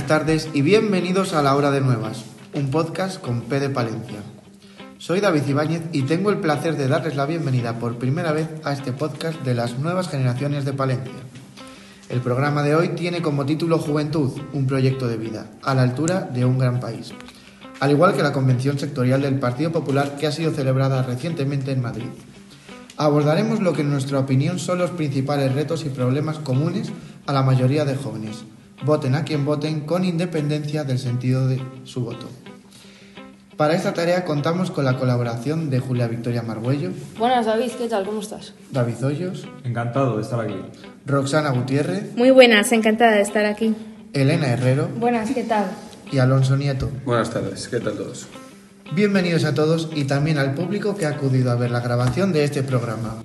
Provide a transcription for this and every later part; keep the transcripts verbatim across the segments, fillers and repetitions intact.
tardes y bienvenidos a La Hora de Nuevas, un podcast con P de Palencia. Soy David Ibáñez y tengo el placer de darles la bienvenida por primera vez a este podcast de las nuevas generaciones de Palencia. El programa de hoy tiene como título Juventud, un proyecto de vida, a la altura de un gran país. Al igual que la convención sectorial del Partido Popular que ha sido celebrada recientemente en Madrid. Abordaremos lo que en nuestra opinión son los principales retos y problemas comunes a la mayoría de jóvenes. Voten a quien voten con independencia del sentido de su voto. Para esta tarea contamos con la colaboración de Julia Victoria Margüello. Buenas, David, ¿qué tal? ¿Cómo estás? David Hoyos. Encantado de estar aquí. Roxana Gutiérrez. Muy buenas, encantada de estar aquí. Elena Herrero. Buenas, ¿qué tal? Y Alonso Nieto. Buenas tardes, ¿qué tal todos? Bienvenidos a todos y también al público que ha acudido a ver la grabación de este programa.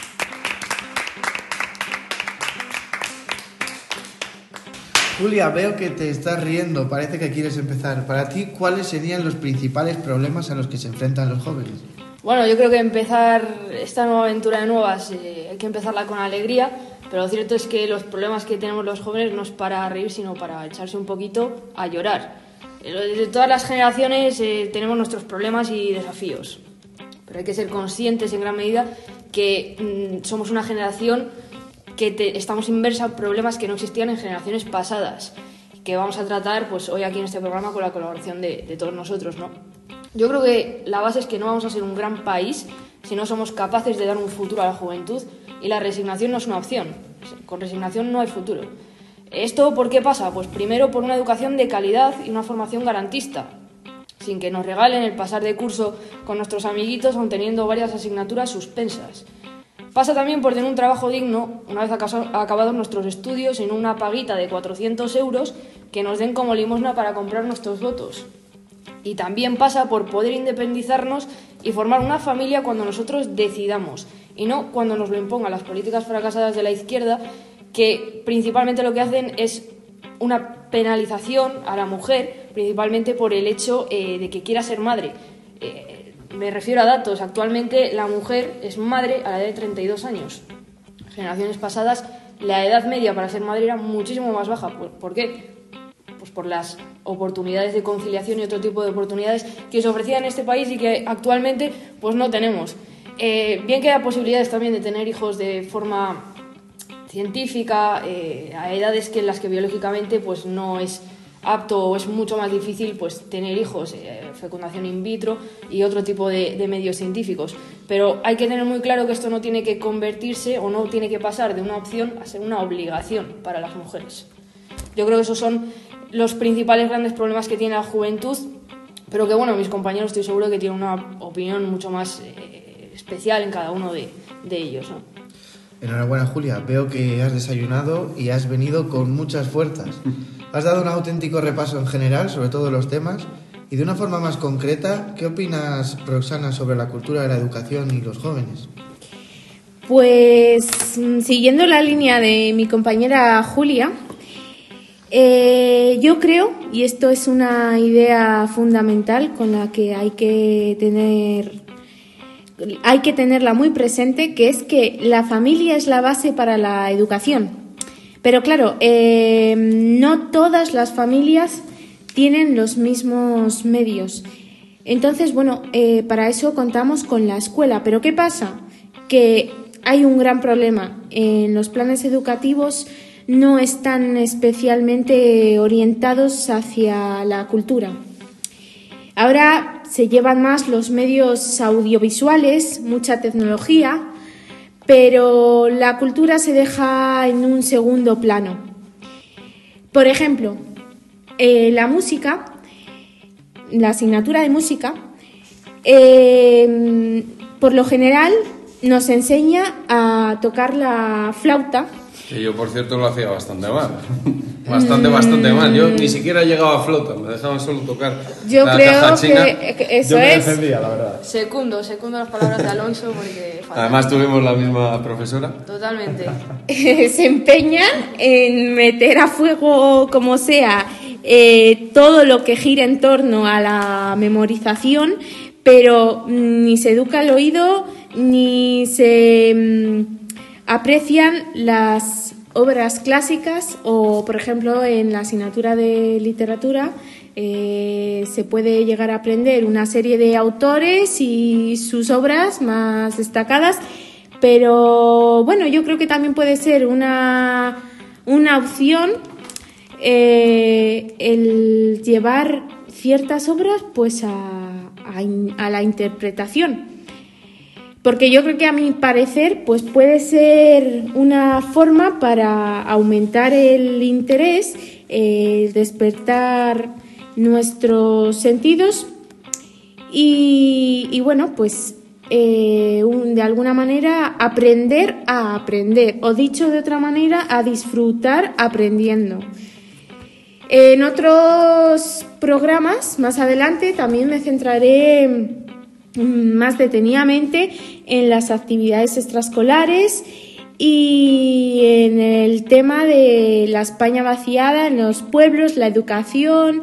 Julia, veo que te estás riendo, parece que quieres empezar. Para ti, ¿cuáles serían los principales problemas a los que se enfrentan los jóvenes? Bueno, yo creo que empezar esta nueva aventura de nuevas eh, hay que empezarla con alegría, pero lo cierto es que los problemas que tenemos los jóvenes no es para reír, sino para echarse un poquito a llorar. De todas las generaciones eh, tenemos nuestros problemas y desafíos, pero hay que ser conscientes en gran medida que mmm, somos una generación que te, estamos inmersa en problemas que no existían en generaciones pasadas, que vamos a tratar pues hoy aquí en este programa con la colaboración de, de todos nosotros, ¿no? Yo creo que la base es que no vamos a ser un gran país si no somos capaces de dar un futuro a la juventud, y la resignación no es una opción. Con resignación no hay futuro. ¿Esto por qué pasa? Pues primero por una educación de calidad y una formación garantista, sin que nos regalen el pasar de curso con nuestros amiguitos aun teniendo varias asignaturas suspensas. Pasa también por tener un trabajo digno una vez acabados nuestros estudios, en una paguita de cuatrocientos euros que nos den como limosna para comprar nuestros votos. Y también pasa por poder independizarnos y formar una familia cuando nosotros decidamos, y no cuando nos lo impongan las políticas fracasadas de la izquierda, que principalmente lo que hacen es una penalización a la mujer, principalmente por el hecho eh, de que quiera ser madre. Eh, me refiero a datos. Actualmente la mujer es madre a la edad de treinta y dos años. En generaciones pasadas la edad media para ser madre era muchísimo más baja. ¿Por, ¿por qué? Pues por las oportunidades de conciliación y otro tipo de oportunidades que se ofrecían en este país y que actualmente pues no tenemos. Eh, bien que haya posibilidades también de tener hijos de forma científica, eh, a edades que en las que biológicamente pues no es apto o es mucho más difícil pues tener hijos, eh, fecundación in vitro y otro tipo de, de medios científicos. Pero hay que tener muy claro que esto no tiene que convertirse o no tiene que pasar de una opción a ser una obligación para las mujeres. Yo creo que esos son los principales grandes problemas que tiene la juventud, pero que bueno, mis compañeros estoy seguro que tienen una opinión mucho más eh, especial en cada uno de, de ellos, ¿no? Enhorabuena, Julia. Veo que has desayunado y has venido con muchas fuerzas. Has dado un auténtico repaso en general sobre todos los temas y de una forma más concreta, ¿qué opinas, Roxana, sobre la cultura de la educación y los jóvenes? Pues siguiendo la línea de mi compañera Julia, eh, yo creo, y esto es una idea fundamental con la que hay que tener... hay que tenerla muy presente, que es que la familia es la base para la educación. Pero claro, eh, no todas las familias tienen los mismos medios. Entonces, bueno, eh, para eso contamos con la escuela. Pero ¿qué pasa? Que hay un gran problema. En los planes educativos no están especialmente orientados hacia la cultura. Ahora se llevan más los medios audiovisuales, mucha tecnología, pero la cultura se deja en un segundo plano. Por ejemplo, eh, la música, la asignatura de música, eh, por lo general nos enseña a tocar la flauta. Que yo, por cierto, lo hacía bastante mal. Bastante, bastante mal. Yo ni siquiera llegaba a flauta, me dejaban solo tocar yo la creo caja china. Que, que eso yo me es. defendía, la verdad. Secundo, secundo las palabras de Alonso porque... Además tuvimos la misma profesora. Totalmente. Se empeñan en meter a fuego, como sea, eh, todo lo que gira en torno a la memorización, pero ni se educa el oído, ni se mmm, aprecian las obras clásicas o, por ejemplo, en la asignatura de literatura eh, se puede llegar a aprender una serie de autores y sus obras más destacadas, pero bueno, yo creo que también puede ser una, una opción eh, el llevar ciertas obras pues a, a, a la interpretación. Porque yo creo que a mi parecer pues puede ser una forma para aumentar el interés, eh, despertar nuestros sentidos y, y bueno, pues eh, un, de alguna manera aprender a aprender, o dicho de otra manera, a disfrutar aprendiendo. En otros programas, más adelante, también me centraré más detenidamente en las actividades extraescolares y en el tema de la España vaciada en los pueblos, la educación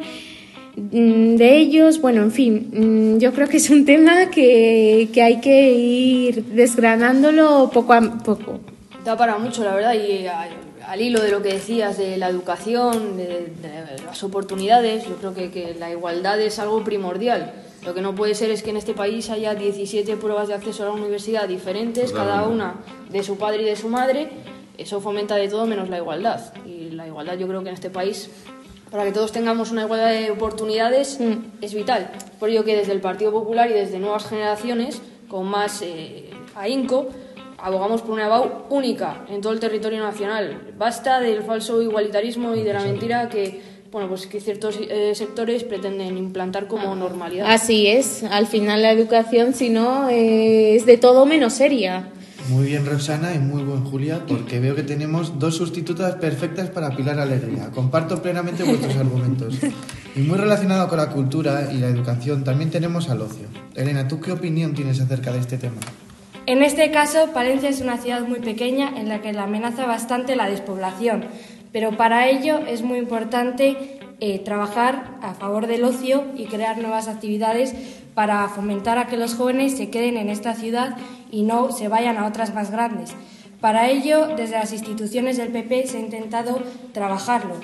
de ellos. Bueno, en fin, yo creo que es un tema que, que hay que ir desgranándolo poco a poco. Da para mucho, la verdad, y al, al hilo de lo que decías de la educación, de, de las oportunidades, yo creo que, que la igualdad es algo primordial. Lo que no puede ser es que en este país haya diecisiete pruebas de acceso a la universidad diferentes, cada una de su padre y de su madre. Eso fomenta de todo menos la igualdad. Y la igualdad, yo creo que en este país, para que todos tengamos una igualdad de oportunidades, mm. es vital. Por ello que desde el Partido Popular y desde Nuevas Generaciones, con más eh, ahínco, abogamos por una E B A U única en todo el territorio nacional. Basta del falso igualitarismo y de la mentira que... Bueno, pues que ciertos eh, sectores pretenden implantar como normalidad. Así es, al final la educación, si no, eh, es de todo menos seria. Muy bien, Roxana, y muy buen, Julia, porque veo que tenemos dos sustitutas perfectas para Pilar Alegría. Comparto plenamente vuestros argumentos. Y muy relacionado con la cultura y la educación, también tenemos al ocio. Elena, ¿tú qué opinión tienes acerca de este tema? En este caso, Palencia es una ciudad muy pequeña en la que la amenaza bastante la despoblación. Pero para ello es muy importante eh, trabajar a favor del ocio y crear nuevas actividades para fomentar a que los jóvenes se queden en esta ciudad y no se vayan a otras más grandes. Para ello, desde las instituciones del P P se ha intentado trabajarlo.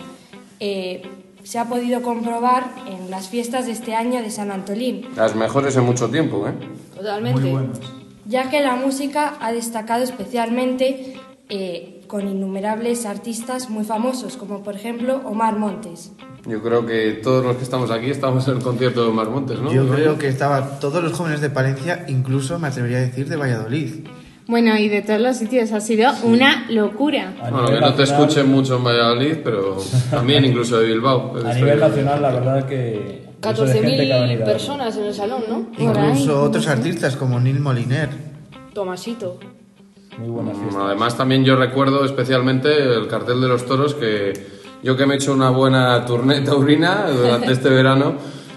Eh, se ha podido comprobar en las fiestas de este año de San Antolín. Las mejores en mucho tiempo, ¿eh? Totalmente. Muy buenas. Ya que la música ha destacado especialmente eh, con innumerables artistas muy famosos, como por ejemplo Omar Montes. Yo creo que todos los que estamos aquí estamos en el concierto de Omar Montes, ¿no? Yo creo que estaban todos los jóvenes de Palencia, incluso me atrevería a decir de Valladolid. Bueno, y de todos los sitios ha sido sí. una locura. Bueno, que no te escuchen mucho en Valladolid, pero también incluso de Bilbao. A nivel nacional, la verdad que... catorce mil personas en el salón, ¿no? Incluso otros artistas como Nil Moliner. Tomasito. Muy buena fiesta. Además, también yo recuerdo especialmente el cartel de los toros, que yo que me he hecho una buena tournée taurina durante este verano,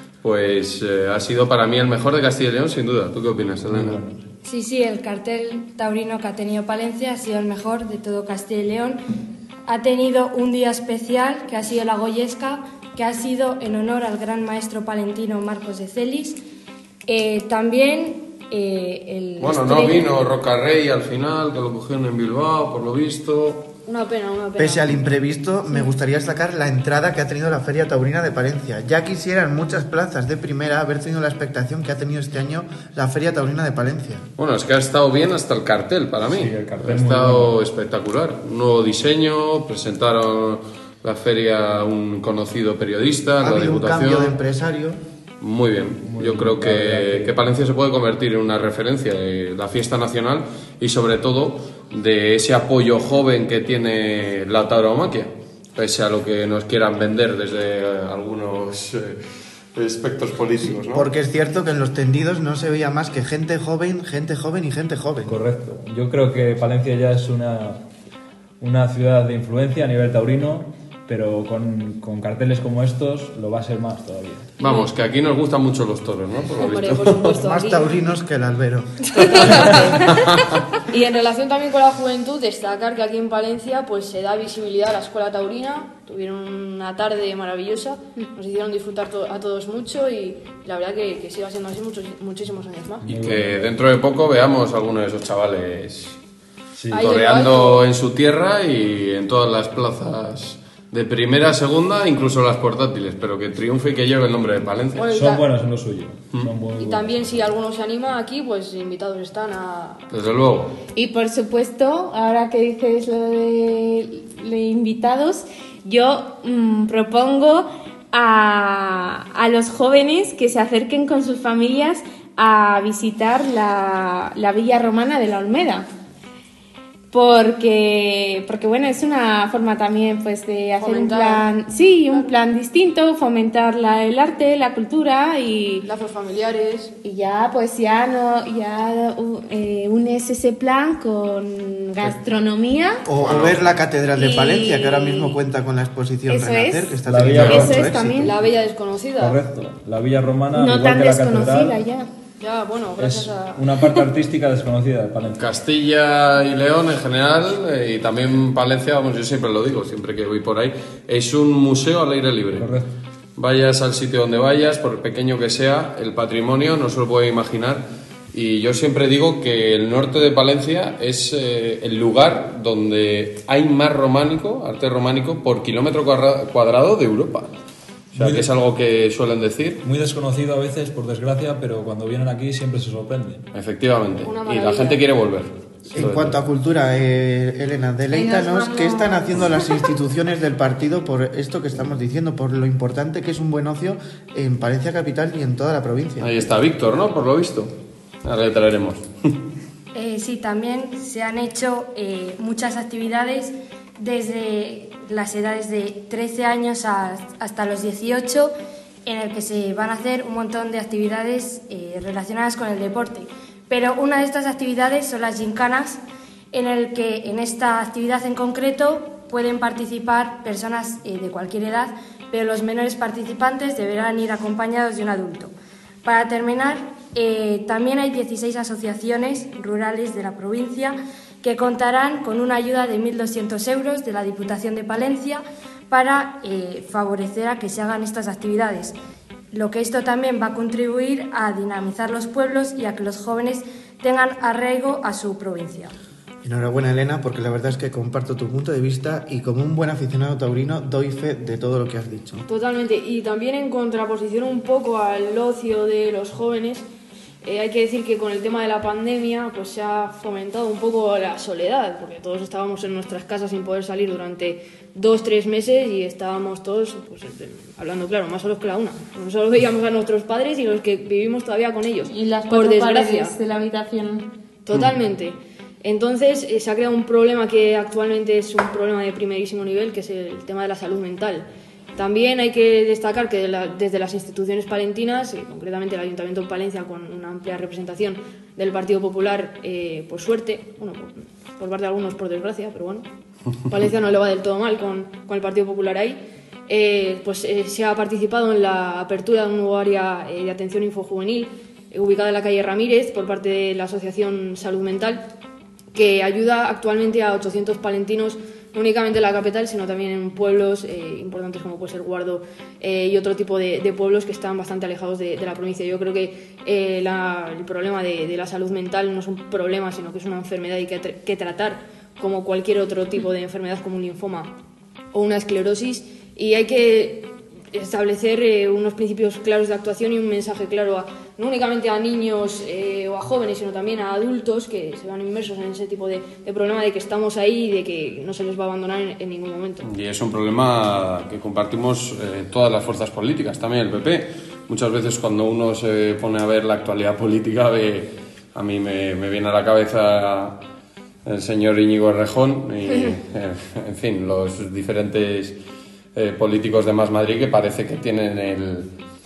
pues eh, ha sido para mí el mejor de Castilla y León, sin duda. ¿Tú qué opinas, Elena? Sí, sí, el cartel taurino que ha tenido Palencia ha sido el mejor de todo Castilla y León. Ha tenido un día especial, que ha sido la Goyesca, que ha sido en honor al gran maestro palentino Marcos de Celis. Eh, también eh, el... Bueno, no vino Rocarrey al final, que lo cogieron en Bilbao, por lo visto... Una pena, una pena. Pese al imprevisto, me gustaría destacar la entrada que ha tenido la Feria Taurina de Palencia. Ya quisieran muchas plazas de primera haber tenido la expectación que ha tenido este año la Feria Taurina de Palencia. Bueno, es que ha estado bien hasta el cartel para mí. Sí, el cartel ha estado bueno. Espectacular. Un nuevo diseño, presentaron la feria a un conocido periodista, ha la habido Diputación. Un cambio de empresario. Muy bien, Muy yo bien, creo que, que Palencia se puede convertir en una referencia de la fiesta nacional y sobre todo de ese apoyo joven que tiene la tauromaquia, pese a lo que nos quieran vender desde algunos eh, aspectos políticos, ¿no? Porque es cierto que en los tendidos no se veía más que gente joven, gente joven y gente joven. Correcto, yo creo que Palencia ya es una, una ciudad de influencia a nivel taurino, pero con, con carteles como estos lo va a ser más todavía. Vamos, que aquí nos gustan mucho los toros, ¿no? Por Hombre, por supuesto. Más aquí. taurinos que el albero. Y en relación también con la juventud, destacar que aquí en Palencia pues se da visibilidad a la escuela taurina. Tuvieron una tarde maravillosa, nos hicieron disfrutar to- a todos mucho y la verdad que, que siga siendo así muchos, muchísimos años más. Y que dentro de poco veamos a algunos de esos chavales Sí. Ahí en lo toreando alto. en su tierra y en todas las plazas de primera, segunda, incluso las portátiles, pero que triunfe y que lleve el nombre de Palencia. Bueno, y Son ta- buenos en lo suyo. Son muy Y buenos. también si alguno se anima aquí, pues invitados están a... Desde luego. Y por supuesto, ahora que dices lo de, de invitados, yo mm, propongo a, a los jóvenes que se acerquen con sus familias a visitar la, la Villa Romana de la Olmeda. Porque, porque bueno, es una forma también pues de hacer Fomentar. un plan, sí, un plan distinto, fomentar la, el arte, la cultura y, lazos familiares. y ya pues ya no ya uh, eh, unes ese plan con gastronomía. O, o ver la Catedral de Y- Palencia, que ahora mismo cuenta con la exposición Eso Renacer, es. que está La teniendo Villa mucho Eso es éxito. también. La Bella Desconocida. Correcto. La Villa Romana, No igual tan que la desconocida catedral, ya. Ya, bueno, gracias es a... una parte artística desconocida de Palencia. Castilla y León en general, eh, y también Palencia, vamos, yo siempre lo digo, siempre que voy por ahí, es un museo al aire libre. Correcto. Vayas al sitio donde vayas, por pequeño que sea, el patrimonio no se lo puede imaginar. Y yo siempre digo que el norte de Palencia es eh, el lugar donde hay más románico, arte románico, por kilómetro cuadra- cuadrado de Europa. O sea, Muy que de- es algo que suelen decir. Muy desconocido a veces, por desgracia, pero cuando vienen aquí siempre se sorprenden. Efectivamente. Una Y maravilla. la gente quiere volver. En cuanto a cultura, eh, Elena, deleítanos qué están haciendo las instituciones del partido por esto que estamos diciendo, por lo importante que es un buen ocio en Palencia capital y en toda la provincia. Ahí está Víctor, ¿no? Por lo visto. Ahora le traeremos. Eh, sí, también se han hecho eh, muchas actividades desde las edades de trece años a- hasta los dieciocho, en el que se van a hacer un montón de actividades eh, relacionadas con el deporte. Pero una de estas actividades son las gincanas, en el que en esta actividad en concreto pueden participar personas eh, de cualquier edad, pero los menores participantes deberán ir acompañados de un adulto. Para terminar, eh, también hay dieciséis asociaciones rurales de la provincia que contarán con una ayuda de mil doscientos euros de la Diputación de Palencia para eh, favorecer a que se hagan estas actividades. Lo que esto también va a contribuir a dinamizar los pueblos y a que los jóvenes tengan arraigo a su provincia. Enhorabuena, Elena, porque la verdad es que comparto tu punto de vista y como un buen aficionado taurino doy fe de todo lo que has dicho. Totalmente. Y también en contraposición un poco al ocio de los jóvenes, eh, hay que decir que con el tema de la pandemia pues se ha fomentado un poco la soledad, porque todos estábamos en nuestras casas sin poder salir durante dos, tres meses y estábamos todos, pues, hablando claro, más solos que la una. Solo veíamos a nuestros padres y los que vivimos todavía con ellos. Y las por cuatro desgracia. paredes de la habitación. Totalmente. Entonces eh, se ha creado un problema que actualmente es un problema de primerísimo nivel, que es el tema de la salud mental. También hay que destacar que de la- desde las instituciones palentinas, eh, concretamente el Ayuntamiento de Palencia, con una amplia representación del Partido Popular, eh, por suerte, bueno, por, por parte de algunos por desgracia, pero bueno, Palencia no le va del todo mal con, con el Partido Popular ahí, eh, pues eh, se ha participado en la apertura de un nuevo área eh, de atención infojuvenil eh, ubicada en la calle Ramírez por parte de la Asociación Salud Mental, que ayuda actualmente a ochocientos palentinos, no únicamente en la capital, sino también en pueblos eh, importantes como puede ser Guardo eh, y otro tipo de, de pueblos que están bastante alejados de, de la provincia. Yo creo que eh, la- el problema de, de la salud mental no es un problema, sino que es una enfermedad y que, tr- que tratar como cualquier otro tipo de enfermedad, como un linfoma o una esclerosis, y hay que establecer eh, unos principios claros de actuación y un mensaje claro a, no únicamente a niños eh, o a jóvenes, sino también a adultos que se van inmersos en ese tipo de, de problema, de que estamos ahí y de que no se les va a abandonar en, en ningún momento. Y es un problema que compartimos eh, todas las fuerzas políticas, también el P P. Muchas veces cuando uno se pone a ver la actualidad política, ve, a mí me, me viene a la cabeza el señor Íñigo Errejón y, eh, en fin, los diferentes eh, políticos de Más Madrid que parece que tienen el...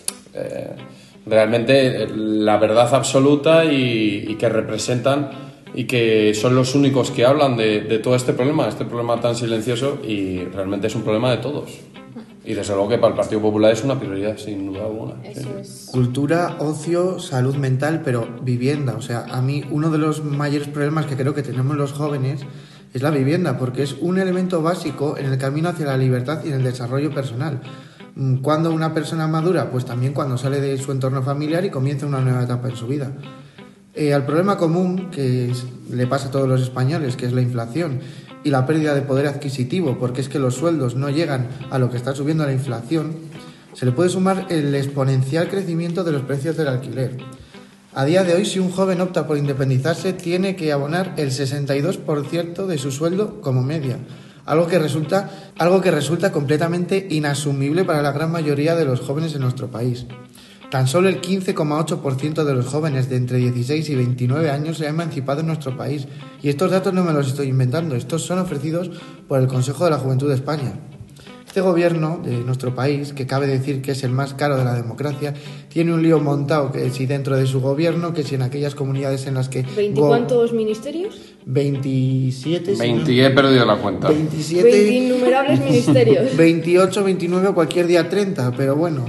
eh, realmente la verdad absoluta y, y que representan y que son los únicos que hablan de, de todo este problema, este problema tan silencioso, y realmente es un problema de todos. Y desde luego que para el Partido Popular es una prioridad, sin duda alguna. Eso Sí. es. Cultura, ocio, salud mental, pero vivienda. O sea, a mí uno de los mayores problemas que creo que tenemos los jóvenes es la vivienda, porque es un elemento básico en el camino hacia la libertad y en el desarrollo personal. Cuando una persona madura, pues también cuando sale de su entorno familiar y comienza una nueva etapa en su vida. Eh, al problema común que es, le pasa a todos los españoles, que es la inflación y la pérdida de poder adquisitivo, porque es que los sueldos no llegan a lo que está subiendo la inflación, se le puede sumar el exponencial crecimiento de los precios del alquiler. A día de hoy, si un joven opta por independizarse, tiene que abonar el sesenta y dos por ciento de su sueldo como media, algo que resulta, algo que resulta completamente inasumible para la gran mayoría de los jóvenes en nuestro país. Tan solo el quince coma ocho por ciento de los jóvenes de entre dieciséis y veintinueve años se ha emancipado en nuestro país. Y estos datos no me los estoy inventando, estos son ofrecidos por el Consejo de la Juventud de España. Este gobierno de nuestro país, que cabe decir que es el más caro de la democracia, tiene un lío montado, que si dentro de su gobierno, que si en aquellas comunidades en las que... ¿veinte cuántos ministerios? veintisiete. veinte, si no, he perdido la cuenta. veintisiete. veinte innumerables ministerios. veintiocho, veintinueve, cualquier día treinta, pero bueno.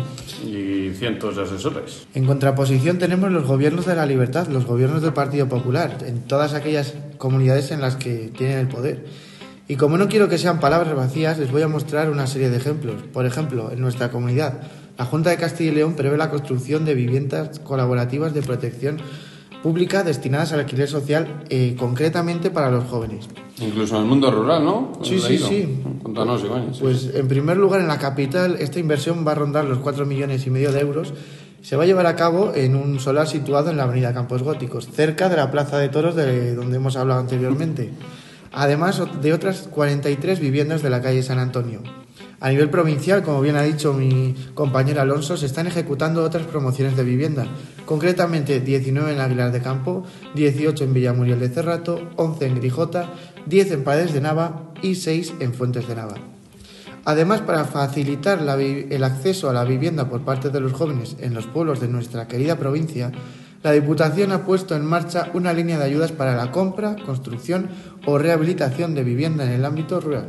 Y cientos de asesores. En contraposición tenemos los gobiernos de la libertad, los gobiernos del Partido Popular, en todas aquellas comunidades en las que tienen el poder. Y como no quiero que sean palabras vacías, les voy a mostrar una serie de ejemplos. Por ejemplo, en nuestra comunidad, la Junta de Castilla y León prevé la construcción de viviendas colaborativas de protección pública destinadas al alquiler social, eh, concretamente para los jóvenes. Incluso en el mundo rural, ¿no? Sí, sí, sí. Cuéntanos, Iván. Sí. Pues en primer lugar, en la capital, esta inversión va a rondar los cuatro millones y medio de euros. Se va a llevar a cabo en un solar situado en la avenida Campos Góticos, cerca de la Plaza de Toros de donde hemos hablado anteriormente. Además de otras cuarenta y tres viviendas de la calle San Antonio. A nivel provincial, como bien ha dicho mi compañero Alonso, se están ejecutando otras promociones de vivienda, concretamente diecinueve en Aguilar de Campo, dieciocho en Villamuriel de Cerrato, once en Grijota, diez en Paredes de Nava y seis en Fuentes de Nava. Además, para facilitar la, el acceso a la vivienda por parte de los jóvenes en los pueblos de nuestra querida provincia, la Diputación ha puesto en marcha una línea de ayudas para la compra, construcción o rehabilitación de vivienda en el ámbito rural.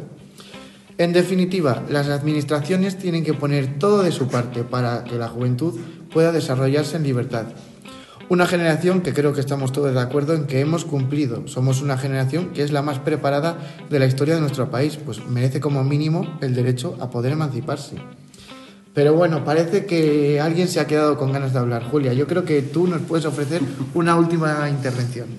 En definitiva, las administraciones tienen que poner todo de su parte para que la juventud pueda desarrollarse en libertad. Una generación que creo que estamos todos de acuerdo en que hemos cumplido. Somos una generación que es la más preparada de la historia de nuestro país, pues merece como mínimo el derecho a poder emanciparse. Pero bueno, parece que alguien se ha quedado con ganas de hablar. Julia, yo creo que tú nos puedes ofrecer una última intervención.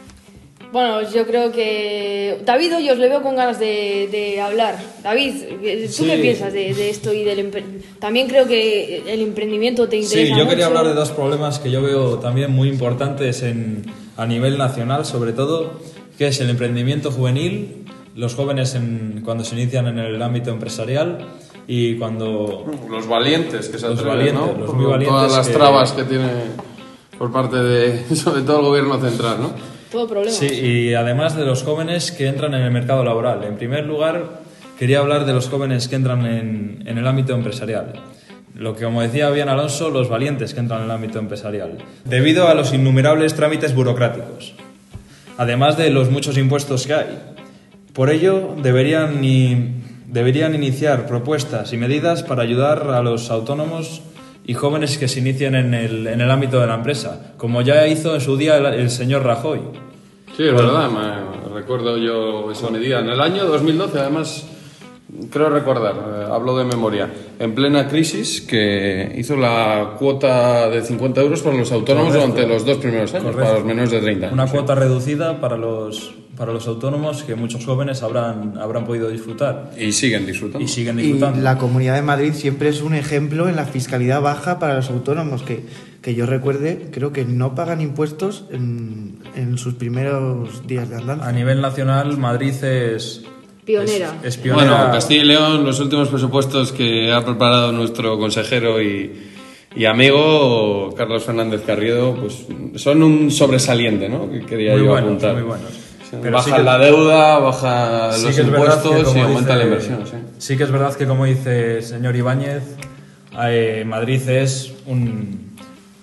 Bueno, yo creo que... David, hoy os le veo con ganas de, de hablar. David, ¿tú Sí. qué piensas de, de esto y del empre- también creo que el emprendimiento te interesa Sí, yo mucho? quería hablar de dos problemas que yo veo también muy importantes en, a nivel nacional, sobre todo, que es el emprendimiento juvenil, los jóvenes en, cuando se inician en el ámbito empresarial y cuando... Los valientes que se Los atreven, valientes, ¿no? los Por muy valientes todas las que- trabas que tiene por parte de, sobre todo el gobierno central, ¿no? Todo problema. Sí, y además de los jóvenes que entran en el mercado laboral. En primer lugar, quería hablar de los jóvenes que entran en, en el ámbito empresarial. Lo que, como decía bien Alonso, los valientes que entran en el ámbito empresarial. Debido a los innumerables trámites burocráticos, además de los muchos impuestos que hay. Por ello, deberían, y, deberían iniciar propuestas y medidas para ayudar a los autónomos y jóvenes que se inician en el, en el ámbito de la empresa, como ya hizo en su día el, el señor Rajoy. Sí, es verdad, me recuerdo yo esa medida. En el año dos mil doce, además, creo recordar, eh, hablo de memoria, en plena crisis, que hizo la cuota de cincuenta euros para los autónomos Correcto. durante los dos primeros años, Correcto. para los menores de treinta años. Una sí. cuota reducida para los, para los autónomos que muchos jóvenes habrán, habrán podido disfrutar Y siguen disfrutando. y siguen Y disfrutando. la Comunidad de Madrid siempre es un ejemplo en la fiscalidad baja para los autónomos, que, que yo recuerde, creo que no pagan impuestos en, en sus primeros días de andanza. A nivel nacional, Madrid es... Pionera. Es, es pionera. Bueno, Castilla y León, los últimos presupuestos que ha preparado nuestro consejero y, y amigo Carlos Fernández Carriedo, pues son un sobresaliente, ¿no? Que quería Muy yo buenos, apuntar. muy buenos. Pero Baja sí que- la deuda, baja sí los que es verdad que, impuestos y como aumenta dice- la inversión. Sí. sí que es verdad que, como dice el señor Ibáñez, eh, Madrid es un,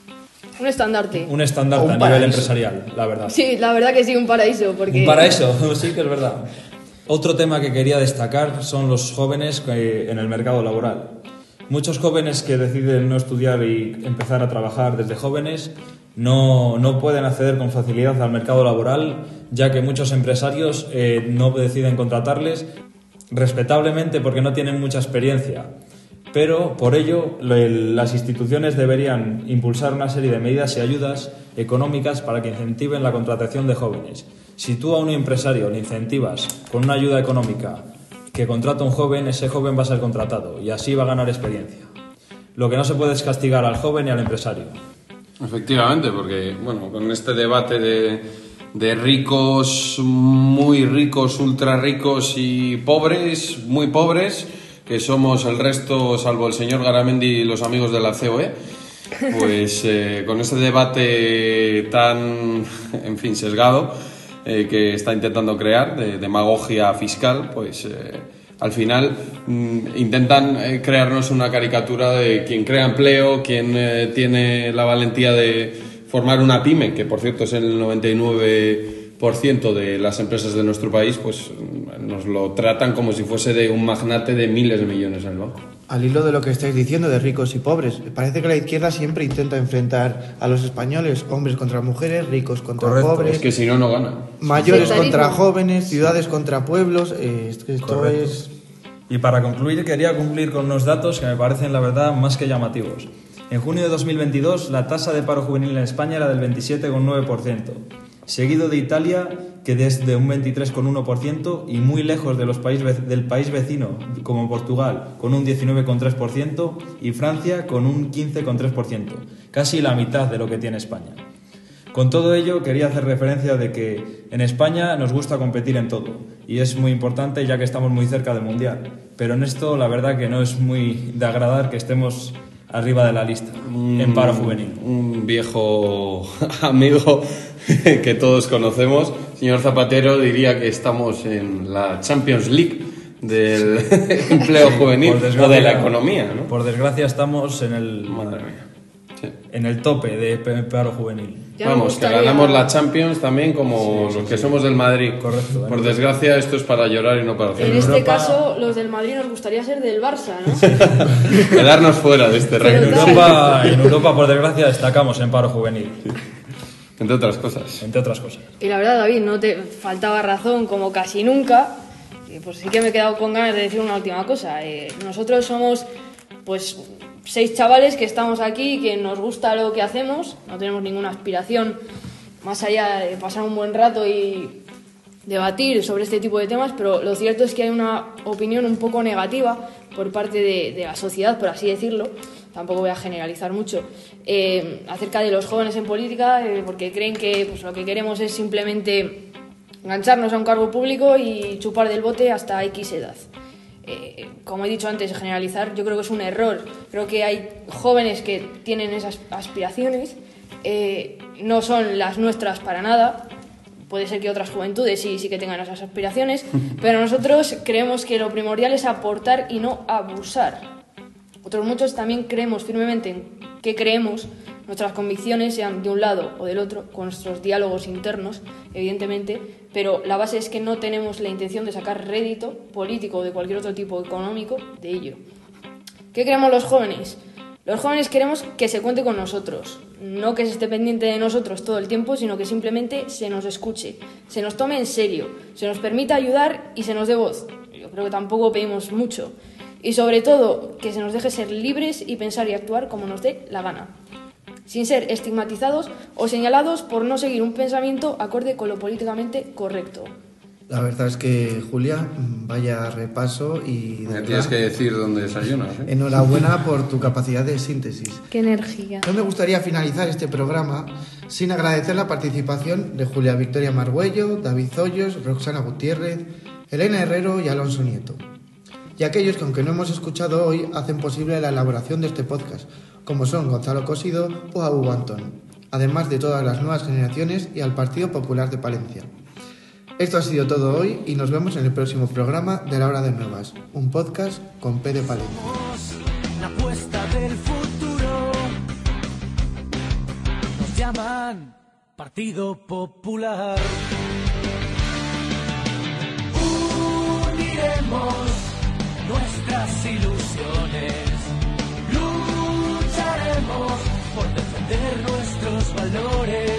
Un estandarte. un estandarte Un a nivel paraíso. empresarial, la verdad. Sí, la verdad que sí, un paraíso. Porque... Un paraíso, sí que es verdad. Otro tema que quería destacar son los jóvenes que- en el mercado laboral. Muchos jóvenes que deciden no estudiar y empezar a trabajar desde jóvenes no, no pueden acceder con facilidad al mercado laboral, ya que muchos empresarios eh, no deciden contratarles respetablemente porque no tienen mucha experiencia. Pero por ello lo- el- las instituciones deberían impulsar una serie de medidas y ayudas económicas para que incentiven la contratación de jóvenes. Si tú a un empresario le incentivas con una ayuda económica que contrata a un joven, ese joven va a ser contratado y así va a ganar experiencia. Lo que no se puede es castigar al joven y al empresario. Efectivamente, porque bueno, con este debate de, de ricos, muy ricos, ultra ricos y pobres, muy pobres, que somos el resto, salvo el señor Garamendi y los amigos de la C O E, pues eh, con este debate tan, en fin, sesgado, eh, que está intentando crear, de demagogia fiscal, pues eh, al final mm, intentan eh, crearnos una caricatura de quien crea empleo, quien eh, tiene la valentía de formar una pyme, que por cierto es el noventa y nueve por ciento de las empresas de nuestro país, pues nos lo tratan como si fuese de un magnate de miles de millones en el banco. Al hilo de lo que estáis diciendo de ricos y pobres, parece que la izquierda siempre intenta enfrentar a los españoles, hombres contra mujeres, ricos contra Correcto. pobres, Es que si no, no gana. mayores Sectarismo. contra jóvenes, ciudades contra pueblos. Eh, esto esto Correcto. es... Y para concluir, quería cumplir con unos datos que me parecen, la verdad, más que llamativos. En junio de dos mil veintidós, la tasa de paro juvenil en España era del veintisiete coma nueve por ciento, seguido de Italia, que es de un veintitrés coma uno por ciento, y muy lejos de los país, del país vecino, como Portugal, con un diecinueve coma tres por ciento, y Francia, con un quince coma tres por ciento, casi la mitad de lo que tiene España. Con todo ello, quería hacer referencia de que en España nos gusta competir en todo, y es muy importante ya que estamos muy cerca del Mundial, pero en esto la verdad que no es muy de agradar que estemos arriba de la lista, en paro juvenil. Un viejo amigo que todos conocemos, señor Zapatero, diría que estamos en la Champions League del empleo juvenil Por o desgracia- de la economía, ¿no? Por desgracia estamos en el, Madre mía. Sí. en el tope de pe- paro juvenil. Ya me Vamos, que gustaría- ganamos la Champions también como los que somos del Madrid. Correcto. Por desgracia, esto es para llorar y no para En hacer. este Europa- caso, los del Madrid nos gustaría ser del Barça, ¿no? Quedarnos fuera de este Pero reino. En tal- Europa, en Europa, por desgracia, destacamos en paro juvenil, Entre otras cosas. entre otras cosas. Y la verdad, David, no te faltaba razón como casi nunca. Y pues sí que me he quedado con ganas de decir una última cosa. Eh, nosotros somos, pues, seis chavales que estamos aquí, que nos gusta lo que hacemos, no tenemos ninguna aspiración más allá de pasar un buen rato y debatir sobre este tipo de temas, pero lo cierto es que hay una opinión un poco negativa por parte de, de la sociedad, por así decirlo, tampoco voy a generalizar mucho, eh, acerca de los jóvenes en política, eh, porque creen que pues, lo que queremos es simplemente engancharnos a un cargo público y chupar del bote hasta X edad. Eh, como he dicho antes, generalizar yo creo que es un error. Creo que hay jóvenes que tienen esas aspiraciones, eh, no son las nuestras para nada. Puede ser que otras juventudes sí, sí que tengan esas aspiraciones, pero nosotros creemos que lo primordial es aportar y no abusar. Otros muchos también creemos firmemente en qué creemos, nuestras convicciones sean de un lado o del otro, con nuestros diálogos internos, evidentemente, pero la base es que no tenemos la intención de sacar rédito político o de cualquier otro tipo económico de ello. ¿Qué queremos los jóvenes? Los jóvenes queremos que se cuente con nosotros, no que se esté pendiente de nosotros todo el tiempo, sino que simplemente se nos escuche, se nos tome en serio, se nos permita ayudar y se nos dé voz. Yo creo que tampoco pedimos mucho. Y sobre todo, que se nos deje ser libres y pensar y actuar como nos dé la gana, sin ser estigmatizados o señalados por no seguir un pensamiento acorde con lo políticamente correcto. La verdad es que, Julia, vaya repaso y... de Me verdad, tienes que decir dónde desayunas, ¿eh? enhorabuena por tu capacidad de síntesis. Qué energía. No me gustaría finalizar este programa sin agradecer la participación de Julia Victoria Margüello, David Hoyos, Roxana Gutiérrez, Elena Herrero y Alonso Nieto. Y aquellos que, aunque no hemos escuchado hoy, hacen posible la elaboración de este podcast, como son Gonzalo Cosido o a Hugo Antón, además de todas las nuevas generaciones y al Partido Popular de Palencia. Esto ha sido todo hoy y nos vemos en el próximo programa de La Hora de Nuevas, un podcast con P de Palencia. La apuesta del futuro nos llaman Partido Popular. Uniremos nuestras ilusiones, lucharemos por defender nuestros valores.